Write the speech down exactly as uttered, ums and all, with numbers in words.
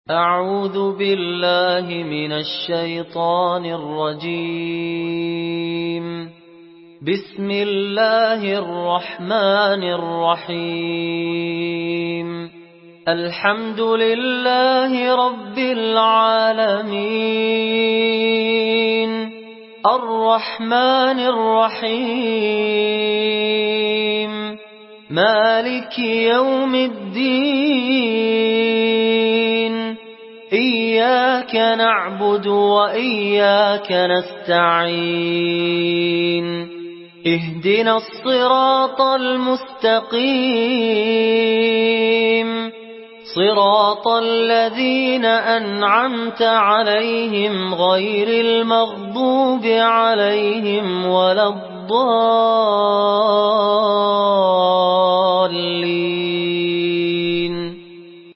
أعوذ بالله من الشيطان الرجيم. بسم الله الرحمن الرحيم. الحمد لله رب العالمين الرحمن الرحيم مالك يوم الدين إياك نعبد وإياك نستعين اهدنا الصراط المستقيم صراط الذين أنعمت عليهم غير المغضوب عليهم ولا الضالين.